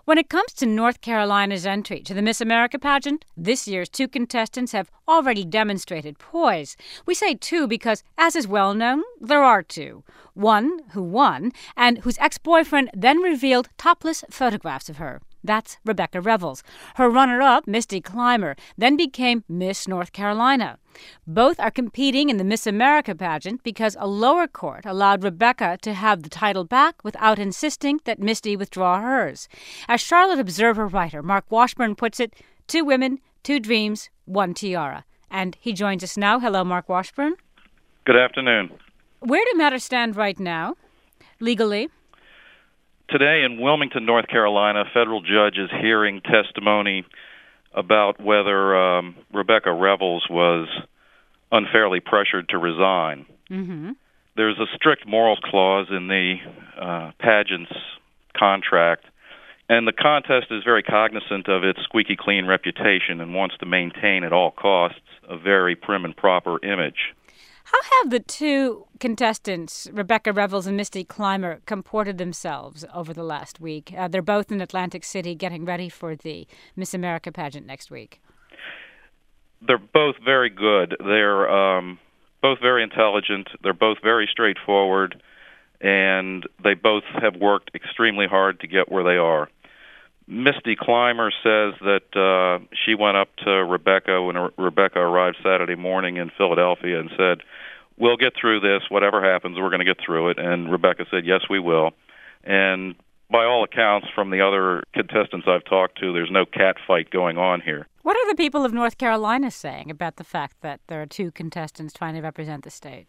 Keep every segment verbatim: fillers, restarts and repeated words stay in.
When it comes to North Carolina's entry to the Miss America pageant, this year's two contestants have already demonstrated poise. We say two because, as is well known, there are two. One who won, and whose ex-boyfriend then revealed topless photographs of her. That's Rebecca Revels. Her runner-up, Misty Clymer, then became Miss North Carolina. Both are competing in the Miss America pageant because a lower court allowed Rebecca to have the title back without insisting that Misty withdraw hers. As Charlotte Observer writer Mark Washburn puts it, two women, two dreams, one tiara. And he joins us now. Hello, Mark Washburn. Good afternoon. Where do matters stand right now, legally? Today in Wilmington, North Carolina, a federal judge is hearing testimony about whether um, Rebecca Revels was unfairly pressured to resign. Mm-hmm. There's a strict morals clause in the uh, pageant's contract, and the contest is very cognizant of its squeaky clean reputation and wants to maintain at all costs a very prim and proper image. How have the two contestants, Rebecca Revels and Misty Clymer, comported themselves over the last week? Uh, they're both in Atlantic City getting ready for the Miss America pageant next week. They're both very good. They're um, both very intelligent. They're both very straightforward, and they both have worked extremely hard to get where they are. Misty Clymer says that uh, she went up to Rebecca when Rebecca arrived Saturday morning in Philadelphia and said, "We'll get through this. Whatever happens, we're going to get through it." And Rebecca said, "Yes, we will." And by all accounts, from the other contestants I've talked to, there's no cat fight going on here. What are the people of North Carolina saying about the fact that there are two contestants trying to represent the state?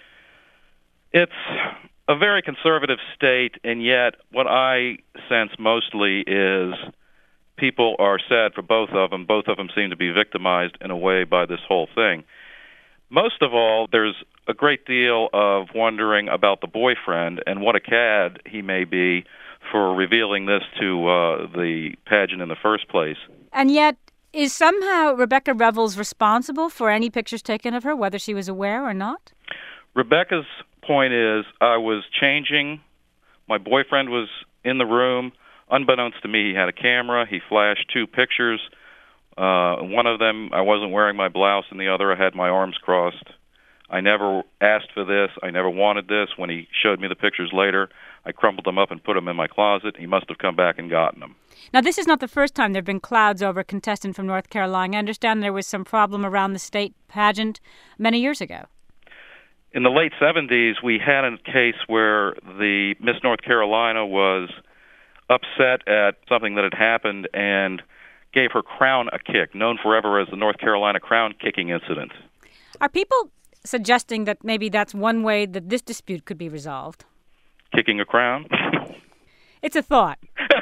It's a very conservative state, and yet what I sense mostly is people are sad for both of them. Both of them seem to be victimized in a way by this whole thing. Most of all, there's a great deal of wondering about the boyfriend and what a cad he may be for revealing this to uh, the pageant in the first place. And yet, is somehow Rebecca Revels responsible for any pictures taken of her, whether she was aware or not? Rebecca's point is, I was changing. My boyfriend was in the room. Unbeknownst to me, he had a camera. He flashed two pictures. Uh, one of them, I wasn't wearing my blouse, and the other, I had my arms crossed. I never asked for this. I never wanted this. When he showed me the pictures later, I crumpled them up and put them in my closet. He must have come back and gotten them. Now, this is not the first time there have been clouds over a contestant from North Carolina. I understand there was some problem around the state pageant many years ago. In the late seventies, we had a case where the Miss North Carolina was upset at something that had happened and gave her crown a kick, known forever as the North Carolina crown kicking incident. Are people suggesting that maybe that's one way that this dispute could be resolved? Kicking a crown? It's a thought.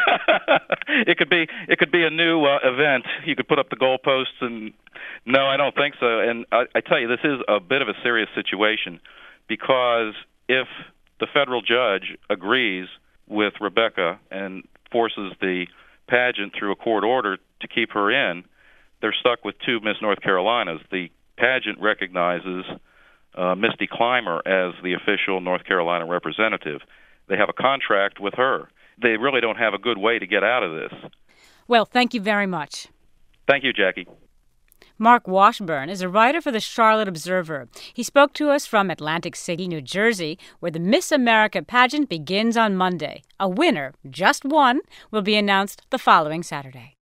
It could be. It could be a new uh, event. You could put up the goalposts, and no, I don't think so. And I, I tell you, this is a bit of a serious situation because if the federal judge agrees with Rebecca and forces the pageant through a court order to keep her in, they're stuck with two Miss North Carolinas. The pageant recognizes uh, Misty Clymer as the official North Carolina representative. They have a contract with her. They really don't have a good way to get out of this. Well, thank you very much. Thank you, Jackie. Mark Washburn is a writer for the Charlotte Observer. He spoke to us from Atlantic City, New Jersey, where the Miss America pageant begins on Monday. A winner, just one, will be announced the following Saturday.